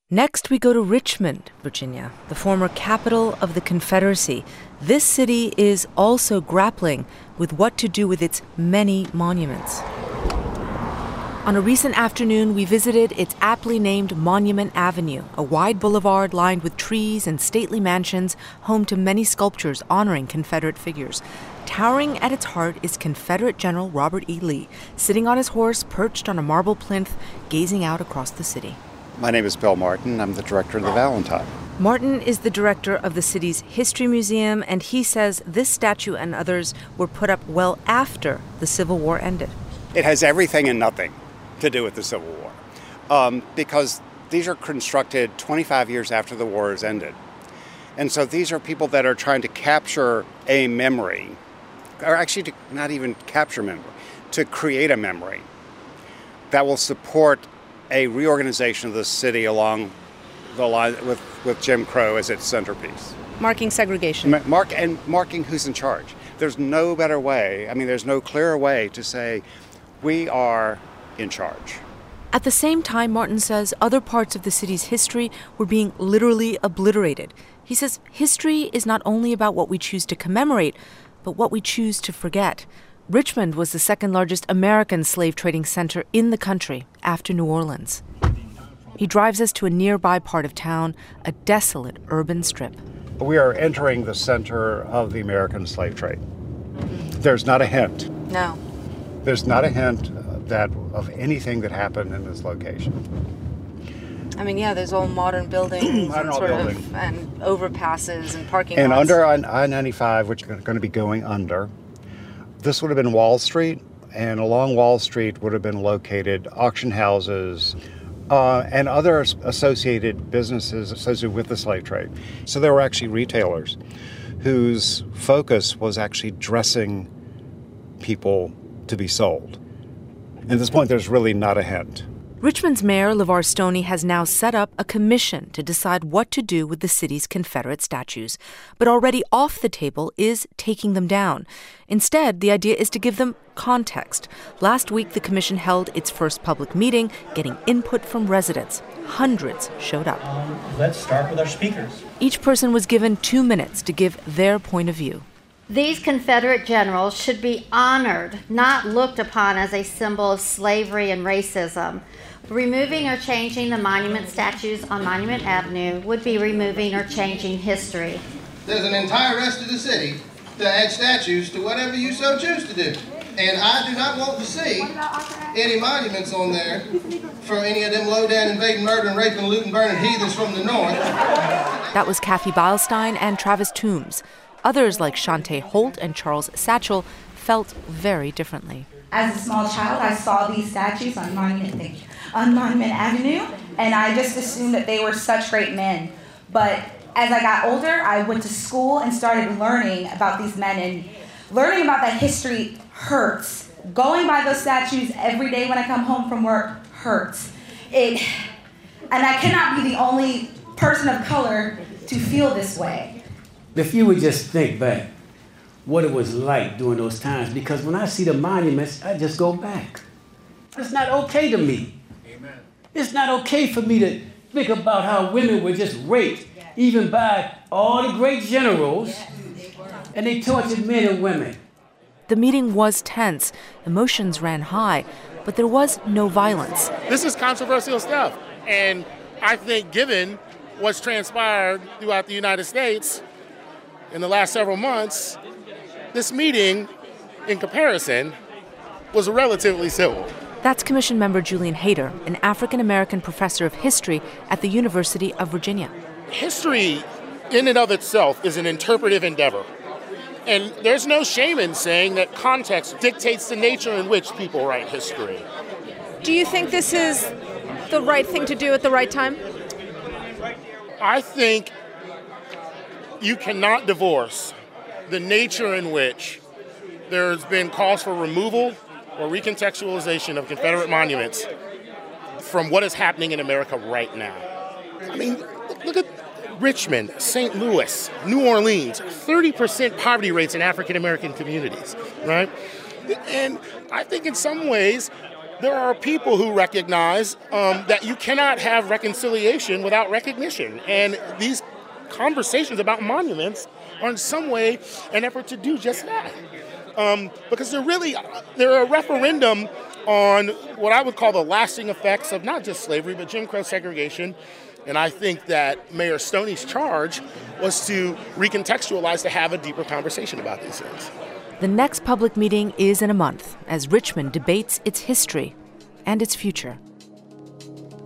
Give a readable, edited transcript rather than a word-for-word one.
Next, we go to Richmond, Virginia, the former capital of the Confederacy. This city is also grappling with what to do with its many monuments. On a recent afternoon, we visited its aptly named Monument Avenue, a wide boulevard lined with trees and stately mansions, home to many sculptures honoring Confederate figures. Towering at its heart is Confederate General Robert E. Lee, sitting on his horse perched on a marble plinth, gazing out across the city. My name is Bill Martin. I'm the director of the Valentine. Martin is the director of the city's History Museum, and he says this statue and others were put up well after the Civil War ended. It has everything and nothing to do with the Civil War, because these are constructed 25 years after the war has ended. And so these are people that are trying to capture a memory, or actually to not even capture memory, to create a memory that will support a reorganization of the city along the line with Jim Crow as its centerpiece. Marking segregation. Marking who's in charge. There's no better way, there's no clearer way to say we are in charge. At the same time, Martin says other parts of the city's history were being literally obliterated. He says history is not only about what we choose to commemorate, but what we choose to forget. Richmond was the second largest American slave trading center in the country after New Orleans. He drives us to a nearby part of town, a desolate urban strip. We are entering the center of the American slave trade. There's not a hint. No. There's not a hint of anything that happened in this location. There's all modern buildings and overpasses and parking lots. And under I-95, which is going to be going under, this would have been Wall Street, and along Wall Street would have been located auction houses and other associated businesses associated with the slave trade. So there were actually retailers whose focus was actually dressing people to be sold. At this point, there's really not a hint. Richmond's mayor, LeVar Stoney, has now set up a commission to decide what to do with the city's Confederate statues. But already off the table is taking them down. Instead, the idea is to give them context. Last week, the commission held its first public meeting, getting input from residents. Hundreds showed up. Let's start with our speakers. Each person was given 2 minutes to give their point of view. These Confederate generals should be honored, not looked upon as a symbol of slavery and racism. Removing or changing the monument statues on Monument Avenue would be removing or changing history. There's an entire rest of the city to add statues to whatever you so choose to do. And I do not want to see any monuments on there for any of them low-down invading, murdering, raping, looting, burning heathens from the north. That was Kathy Beilstein and Travis Toombs. Others like Shantae Holt and Charles Satchel felt very differently. As a small child, I saw these statues on Monument Avenue, and I just assumed that they were such great men. But as I got older, I went to school and started learning about these men, and learning about that history hurts. Going by those statues every day when I come home from work hurts. And I cannot be the only person of color to feel this way. If you would just think back what it was like during those times, because when I see the monuments, I just go back. It's not okay to me. Amen. It's not okay for me to think about how women were just raped, even by all the great generals, and they tortured men and women. The meeting was tense. Emotions ran high, but there was no violence. This is controversial stuff, and I think given what's transpired throughout the United States in the last several months, this meeting, in comparison, was relatively civil. That's Commission member Julian Hayter, an African-American professor of history at the University of Virginia. History, in and of itself, is an interpretive endeavor. And there's no shame in saying that context dictates the nature in which people write history. Do you think this is the right thing to do at the right time? I think you cannot divorce the nature in which there's been calls for removal or recontextualization of Confederate monuments from what is happening in America right now. I mean, look at Richmond, St. Louis, New Orleans, 30% poverty rates in African-American communities, right? And I think in some ways, there are people who recognize that you cannot have reconciliation without recognition. And these conversations about monuments are in some way an effort to do just that. Because they're a referendum on what I would call the lasting effects of not just slavery, but Jim Crow segregation. And I think that Mayor Stoney's charge was to recontextualize, to have a deeper conversation about these things. The next public meeting is in a month as Richmond debates its history and its future.